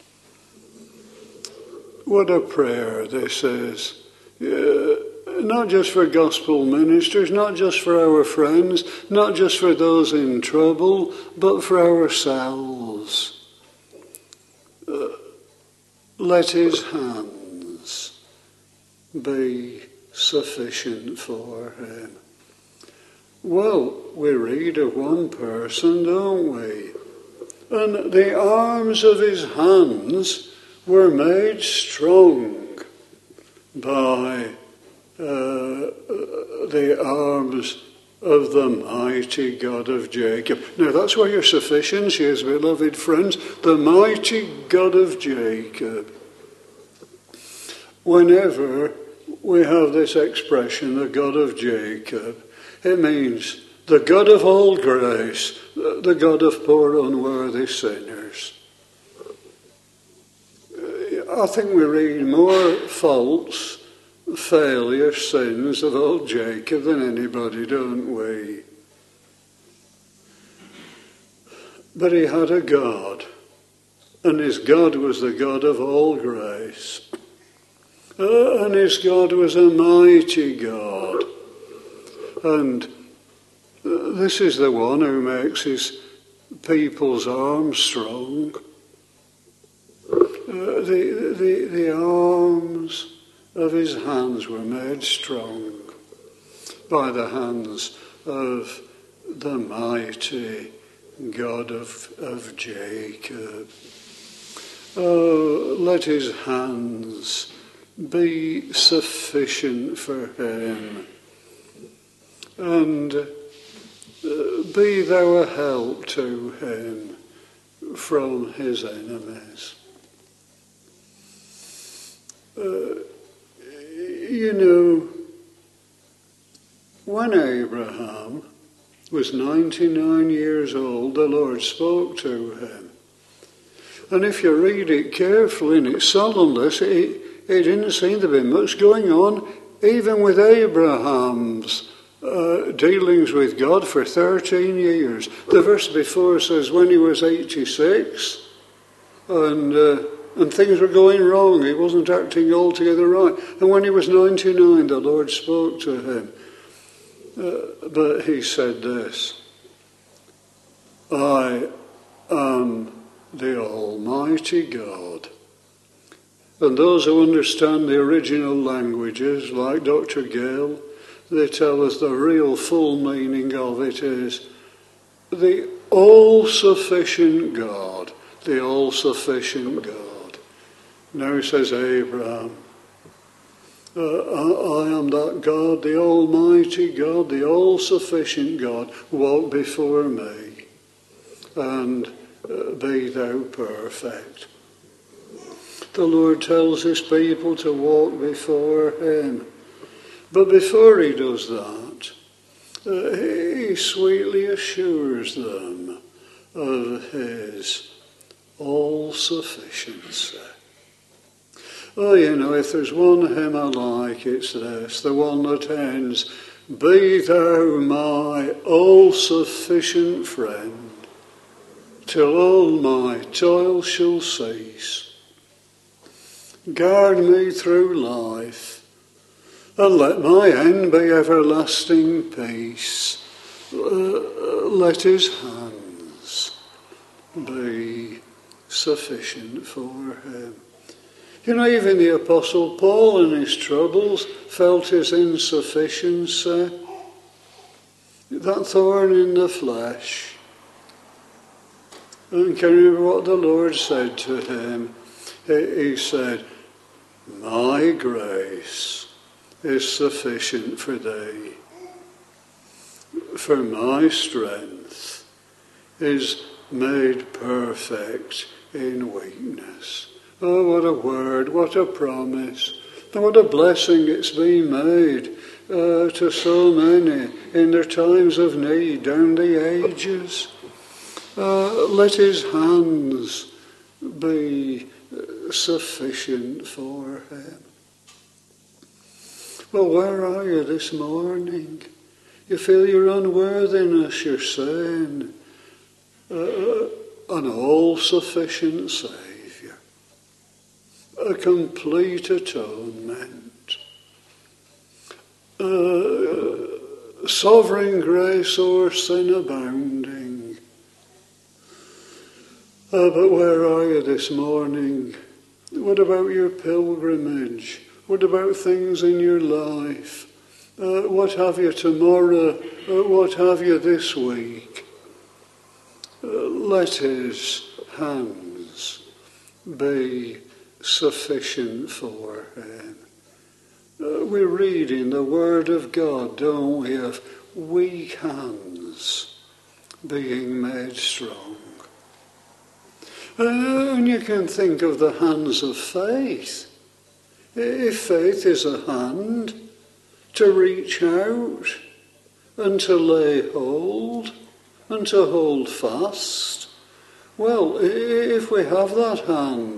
What a prayer this is. Not just for gospel ministers, not just for our friends, not just for those in trouble, but for ourselves. Let his hands be sufficient for him. Well, we read of one person, don't we? And the arms of his hands were made strong by the arms of the mighty God of Jacob. Now that's where your sufficiency is, beloved friends, the mighty God of Jacob. Whenever we have this expression, the God of Jacob, it means the God of all grace, the God of poor unworthy sinners. I think we read more faults failure, sins of old Jacob than anybody, don't we? But he had a God, and his God was the God of all grace. And his God was a mighty God. And this is the one who makes his people's arms strong. The arms of his hands were made strong by the hands of the mighty God of Jacob. Oh, let his hands be sufficient for him, and be thou a help to him from his enemies. When Abraham was 99 years old, the Lord spoke to him. And if you read it carefully in its sullenness, it didn't seem to be much going on, even with Abraham's dealings with God for 13 years. The verse before says when he was 86 and things were going wrong, he wasn't acting altogether right. And when he was 99, the Lord spoke to him. But he said this, I am the Almighty God. And those who understand the original languages, like Dr. Gale, they tell us the real full meaning of it is the all-sufficient God, the all-sufficient God. Now says Abraham, I am that God, the Almighty God, the all-sufficient God. Walk before me and be thou perfect. The Lord tells his people to walk before him. But before he does that, he sweetly assures them of his all-sufficiency. Oh, if there's one hymn I like, it's this, the one that ends, Be thou my all-sufficient friend, till all my toil shall cease. Guard me through life, and let my end be everlasting peace. Let his hands be sufficient for him. Even the Apostle Paul in his troubles felt his insufficiency, that thorn in the flesh. And can you remember what the Lord said to him? He said, My grace is sufficient for thee, for my strength is made perfect in weakness. Oh, what a word, what a promise, and what a blessing it's been made to so many in their times of need down the ages. Let his hands be sufficient for him. Well, where are you this morning? You feel your unworthiness, your sin, an all-sufficient Saviour, a complete atonement, sovereign grace o'er sin abounding. But where are you this morning? What about your pilgrimage? What about things in your life? What have you tomorrow? What have you this week? Let his hands be sufficient for him. We read in the Word of God, don't we, of weak hands being made strong. And you can think of the hands of faith. If faith is a hand to reach out and to lay hold and to hold fast, well, if we have that hand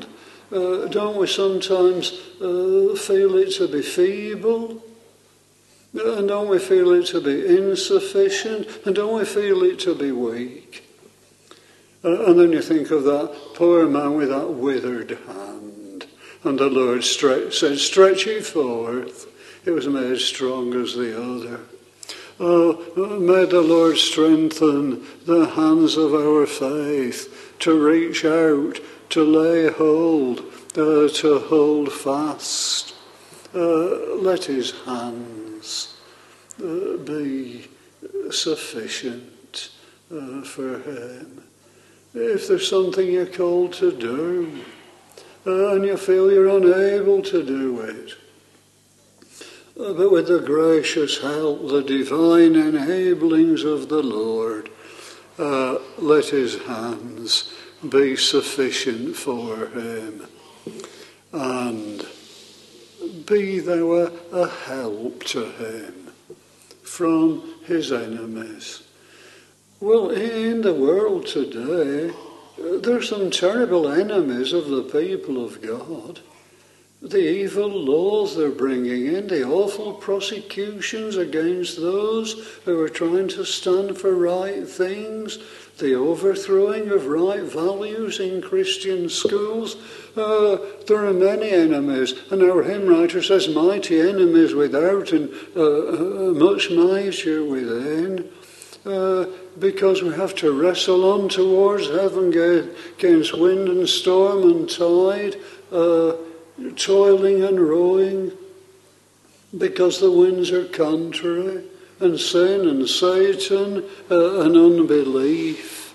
Don't we sometimes feel it to be feeble? And don't we feel it to be insufficient? And don't we feel it to be weak? And then you think of that poor man with that withered hand. And the Lord said, stretch it forth. It was made strong as the other. Oh, may the Lord strengthen the hands of our faith to reach out, to lay hold, to hold fast. Let his hands be sufficient for him. If there's something you're called to do and you feel you're unable to do it, but with the gracious help, the divine enablings of the Lord, let his hands be sufficient for him. And be thou a help to him from his enemies. Well, in the world today, there's some terrible enemies of the people of God. The evil laws they're bringing in, the awful prosecutions against those who are trying to stand for right things, the overthrowing of right values in Christian schools. There are many enemies, and our hymn writer says, mighty enemies without and much mightier within. Because we have to wrestle on towards heaven against wind and storm and tide, toiling and rowing, because the winds are contrary, and sin and Satan and unbelief.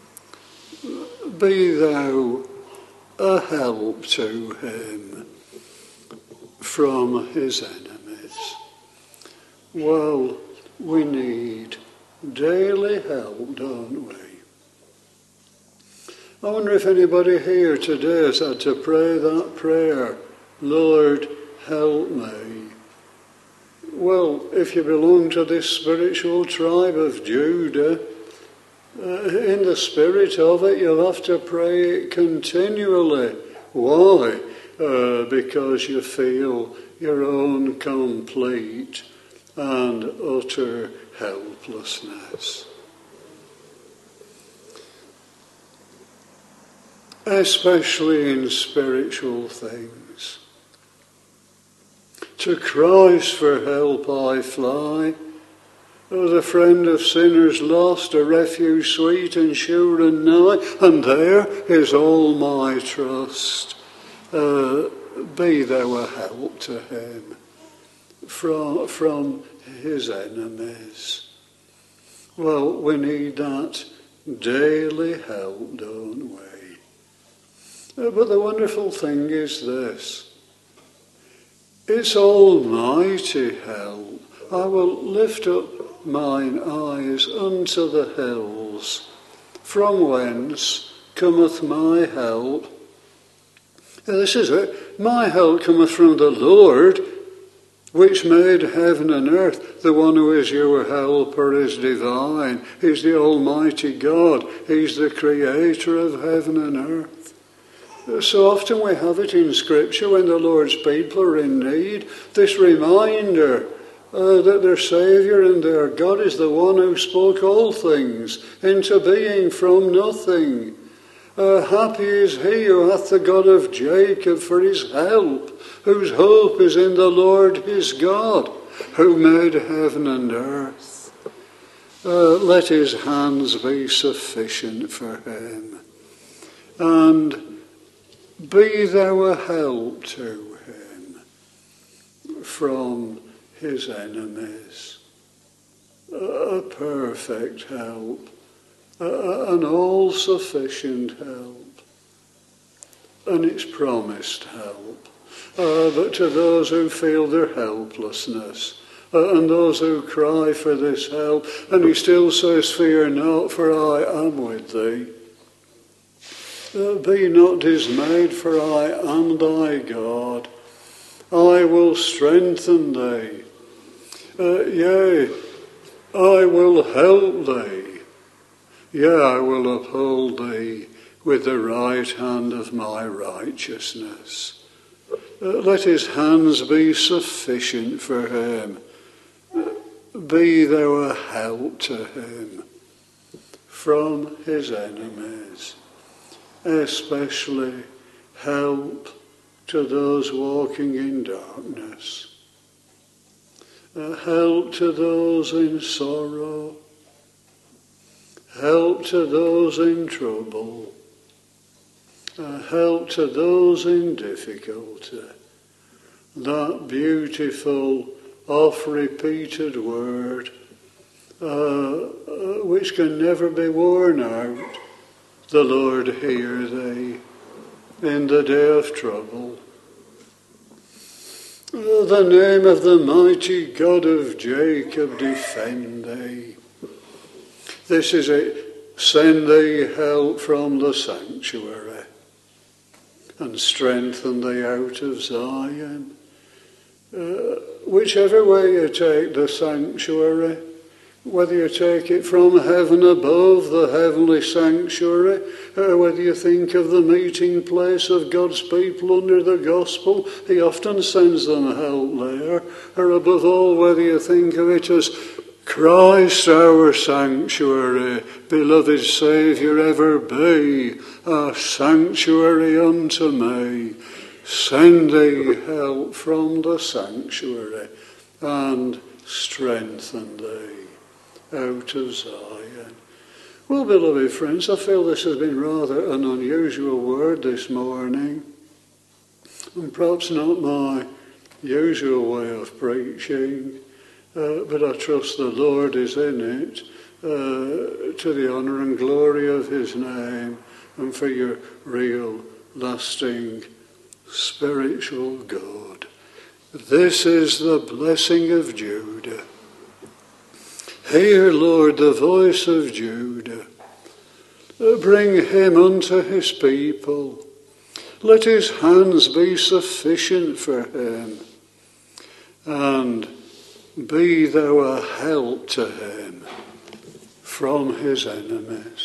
Be thou a help to him from his enemies. Well, we need daily help, don't we? I wonder if anybody here today has had to pray that prayer, Lord, help me. Well, if you belong to this spiritual tribe of Judah, in the spirit of it, you'll have to pray it continually. Why? Because you feel your own complete and utter helplessness. Especially in spiritual things. To Christ for help I fly. Oh, the friend of sinners lost, a refuge sweet and sure and nigh, and there is all my trust. Be thou a help to him from his enemies. Well, we need that daily help, don't we? But the wonderful thing is this. It's almighty help. I will lift up mine eyes unto the hills, from whence cometh my help. This is it. My help cometh from the Lord, which made heaven and earth. The one who is your helper is divine. He's the Almighty God. He's the creator of heaven and earth. So often we have it in Scripture when the Lord's people are in need, this reminder that their Saviour and their God is the one who spoke all things into being from nothing. Happy is he who hath the God of Jacob for his help, whose hope is in the Lord his God, who made heaven and earth. Let his hands be sufficient for him. And be thou a help to him from his enemies. A perfect help. An all-sufficient help. And it's promised help. But to those who feel their helplessness, and those who cry for this help, and he still says, fear not, for I am with thee. Be not dismayed, for I am thy God. I will strengthen thee. Yea, I will help thee. Yea, I will uphold thee with the right hand of my righteousness. Let his hands be sufficient for him. Be thou a help to him from his enemies, especially help to those walking in darkness, help to those in sorrow, help to those in trouble, help to those in difficulty. That beautiful, oft-repeated word, which can never be worn out. The Lord hear thee in the day of trouble. The name of the mighty God of Jacob defend thee. This is it. Send thee help from the sanctuary and strengthen thee out of Zion. Whichever way you take the sanctuary, whether you take it from heaven above, the heavenly sanctuary, whether you think of the meeting place of God's people under the gospel, he often sends them help there, or above all, whether you think of it as Christ our sanctuary, beloved Saviour, ever be a sanctuary unto me. Send thee help from the sanctuary and strengthen thee out of Zion. Well, beloved friends, I feel this has been rather an unusual word this morning, and perhaps not my usual way of preaching, but I trust the Lord is in it to the honour and glory of his name and for your real, lasting, spiritual good. This is the blessing of Judah. Hear, Lord, the voice of Judah. Bring him unto his people. Let his hands be sufficient for him. And be thou a help to him from his enemies.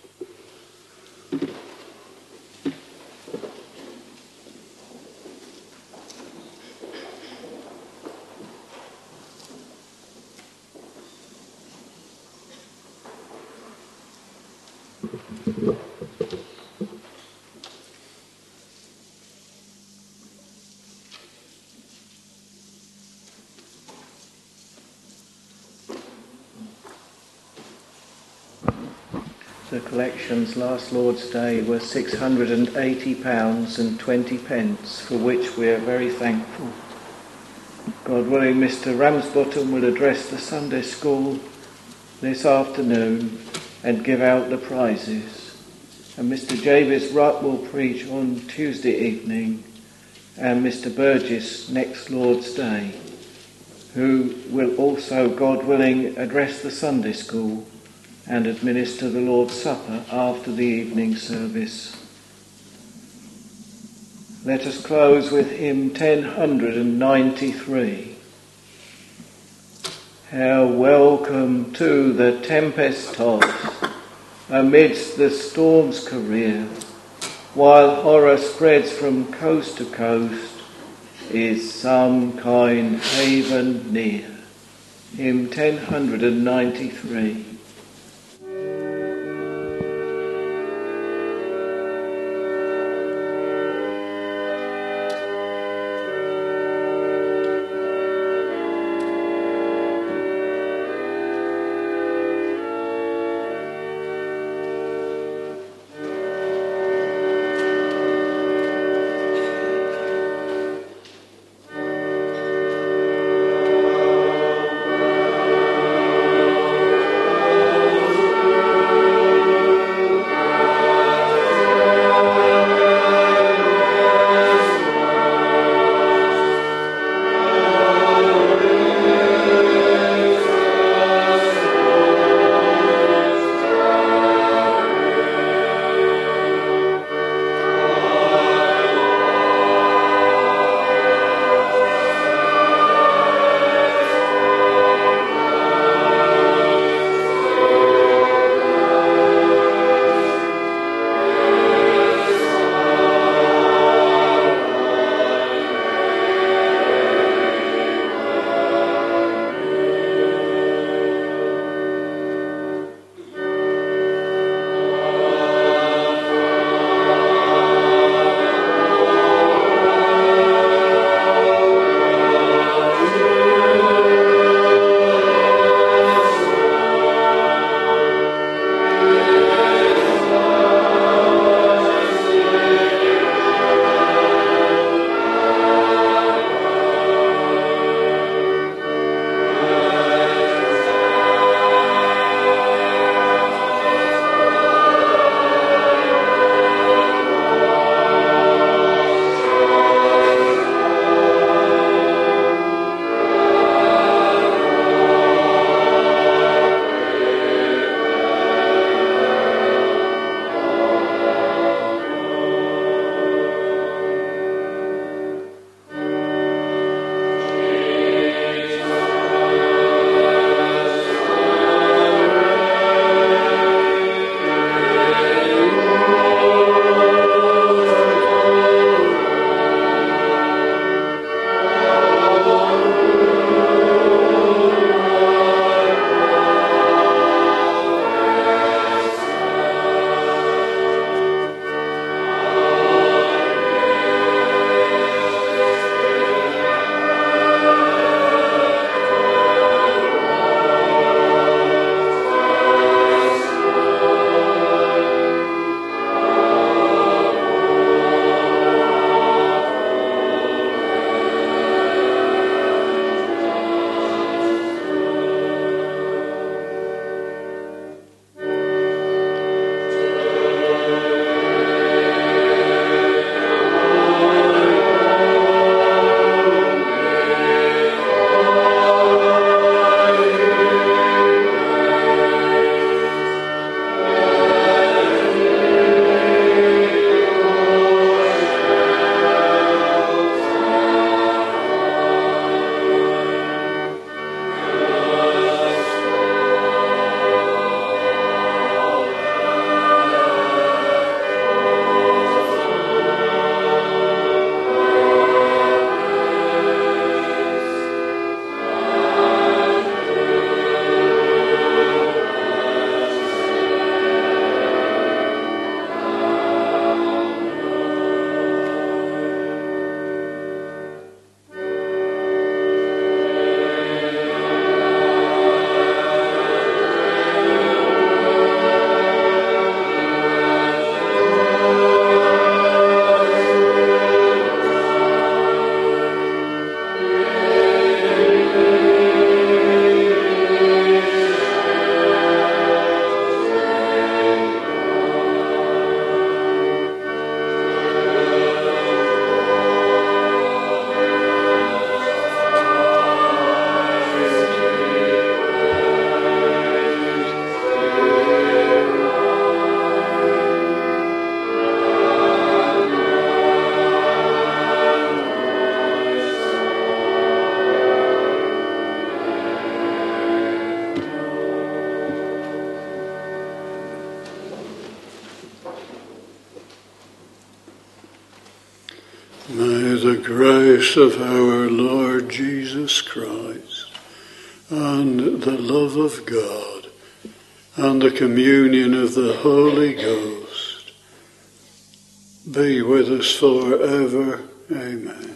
The collections last Lord's Day were £680 and 20 pence, for which we are very thankful. God willing, Mr. Ramsbottom will address the Sunday school this afternoon and give out the prizes. And Mr. Javis Rutt will preach on Tuesday evening, and Mr. Burgess next Lord's Day, who will also, God willing, address the Sunday school and administer the Lord's Supper after the evening service. Let us close with hymn 1093. How welcome to the tempest tossed, amidst the storm's career, while horror spreads from coast to coast, is some kind haven near. Hymn 1093. May the grace of our Lord Jesus Christ and the love of God and the communion of the Holy Ghost be with us forever. Amen.